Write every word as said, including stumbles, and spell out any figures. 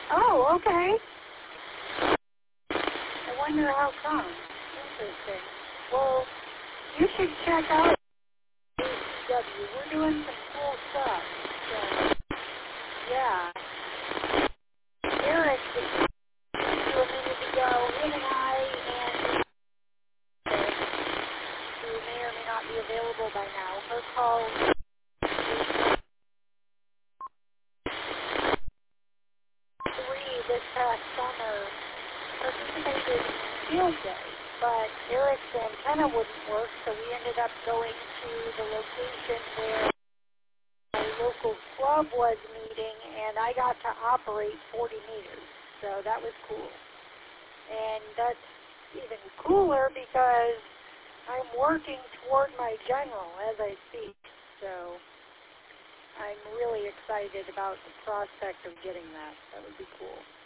Oh, okay. I wonder how come. Interesting. Well, you should check out A C W. We're doing some cool stuff. So, yeah. Eric was here a minute ago. Him and I and who may or may not be available by now. Her call three this past summer participated in field day, but Eric's antenna wouldn't work, so we ended up going to the location where my local club was meeting, and I got to operate forty meters, so that was cool. And that's even cooler because I'm working toward my general as I speak, so I'm really excited about the prospect of getting that. That would be cool.